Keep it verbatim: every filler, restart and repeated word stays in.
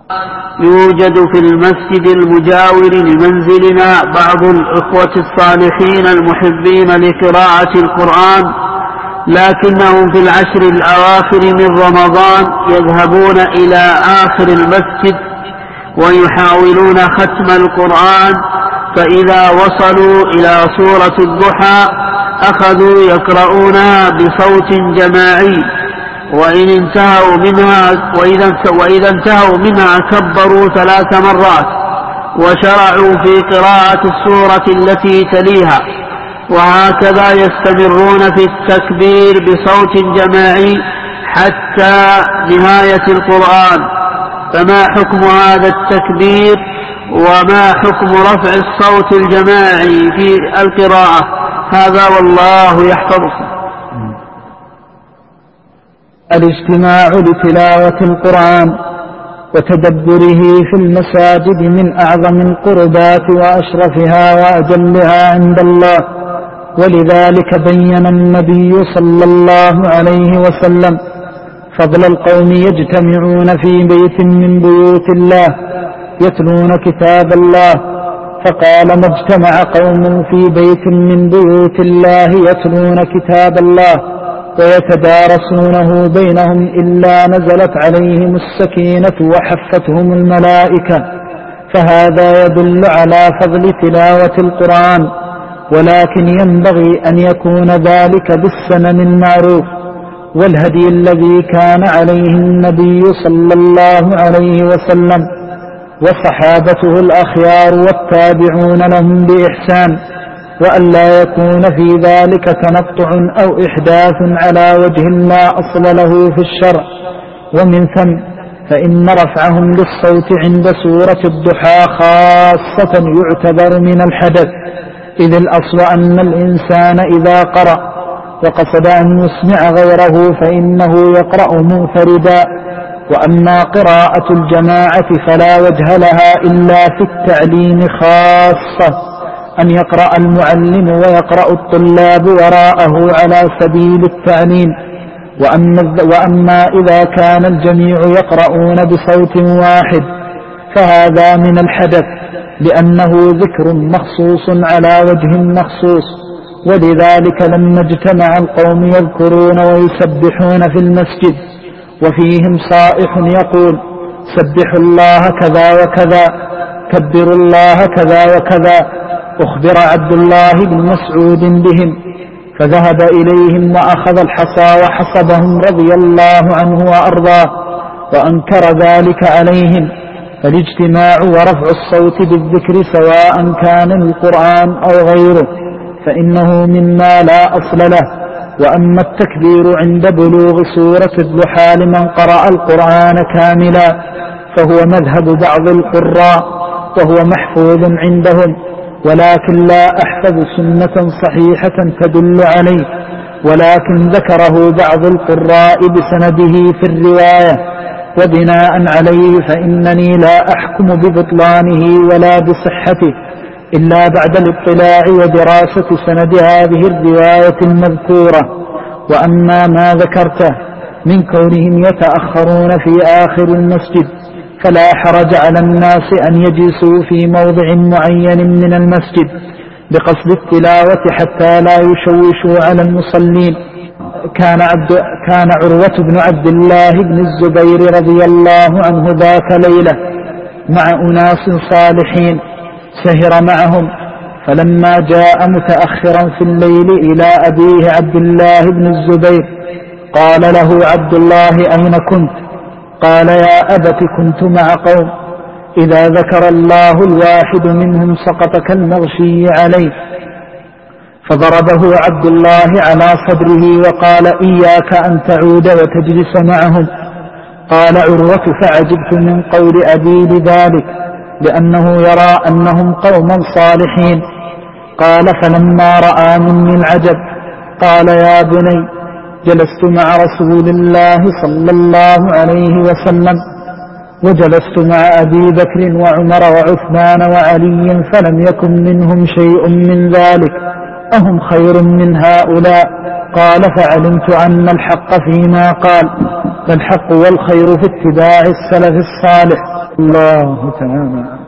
يوجد في المسجد المجاور لمنزلنا بعض الإخوة الصالحين المحبين لقراءة القرآن، لكنهم في العشر الأواخر من رمضان يذهبون إلى آخر المسجد ويحاولون ختم القرآن، فإذا وصلوا إلى سورة الضحى أخذوا يقرؤونها بصوت جماعي، وإن انتهوا منها وإذا انتهوا منها كبروا ثلاث مرات وشرعوا في قراءة السورة التي تليها، وهكذا يستمرون في التكبير بصوت جماعي حتى نهاية القرآن. فما حكم هذا التكبير وما حكم رفع الصوت الجماعي في القراءة؟ هذا والله يحفظكم. الاجتماع لتلاوة القرآن وتدبره في المساجد من أعظم القربات وأشرفها وأجلها عند الله، ولذلك بين النبي صلى الله عليه وسلم فضل القوم يجتمعون في بيت من بيوت الله يتلون كتاب الله، فقال ما اجتمع قوم في بيت من بيوت الله يتلون كتاب الله ويتدارسونه بينهم إلا نزلت عليهم السكينة وحفتهم الملائكة. فهذا يدل على فضل تلاوة القرآن، ولكن ينبغي أن يكون ذلك بالسنن المعروف والهدي الذي كان عليه النبي صلى الله عليه وسلم وصحابته الأخيار والتابعون لهم بإحسان، وأن لا يكون في ذلك تنطع أو إحداث على وجه لا أصل له في الشرع. ومن ثم فإن رفعهم للصوت عند سورة الضحى خاصة يعتبر من الحدث، إذ الأصل أن الإنسان إذا قرأ وقصد أن يسمع غيره فإنه يقرأ منفردا، وأما قراءة الجماعة فلا وجه لها إلا في التعليم خاصة، أن يقرأ المعلم ويقرأ الطلاب وراءه على سبيل التعليم. وأما إذا كان الجميع يقرؤون بصوت واحد فهذا من الحدث، لأنه ذكر مخصوص على وجه مخصوص، ولذلك لما اجتمع القوم يذكرون ويسبحون في المسجد وفيهم صائح يقول سبحوا الله كذا وكذا، كبروا الله كذا وكذا، أخبر عبد الله بن مسعود بهم فذهب إليهم وأخذ الحصى وحصبهم رضي الله عنه وأرضاه وأنكر ذلك عليهم. فالاجتماع ورفع الصوت بالذكر سواء كان القرآن أو غيره فإنه مما لا أصل له. وأما التكبير عند بلوغ سورة الضحى لمن قرأ القرآن كاملا فهو مذهب بعض القراء وهو محفوظ عندهم، ولكن لا أحفظ سنة صحيحة تدل عليه، ولكن ذكره بعض القراء بسنده في الرواية، وبناء عليه فإنني لا أحكم ببطلانه ولا بصحته إلا بعد الاطلاع ودراسة سند هذه الرواية المذكورة. وأما ما ذكرته من كونهم يتأخرون في آخر المسجد فلا حرج على الناس أن يجلسوا في موضع معين من المسجد بقصد التلاوة حتى لا يشوشوا على المصلين. كان, عبد كان عروة بن عبد الله بن الزبير رضي الله عنه ذات ليلة مع أناس صالحين سهر معهم، فلما جاء متأخرا في الليل إلى أبيه عبد الله بن الزبير قال له عبد الله أين كنت؟ قال يا أبت كنت مع قوم إذا ذكر الله الواحد منهم سقط كالمغشي عليه. فضربه عبد الله على صدره وقال إياك أن تعود وتجلس معهم. قال عروة فعجبت من قول أبي لذلك لأنه يرى أنهم قوما صالحين. قال فلما رأى مني العجب قال يا بني جلست مع رسول الله صلى الله عليه وسلم وجلست مع أبي بكر وعمر وعثمان وعلي فلم يكن منهم شيء من ذلك، أهم خير من هؤلاء؟ قال فعلمت أن الحق فيما قال، فالحق والخير في اتباع السلف الصالح الله تعالى.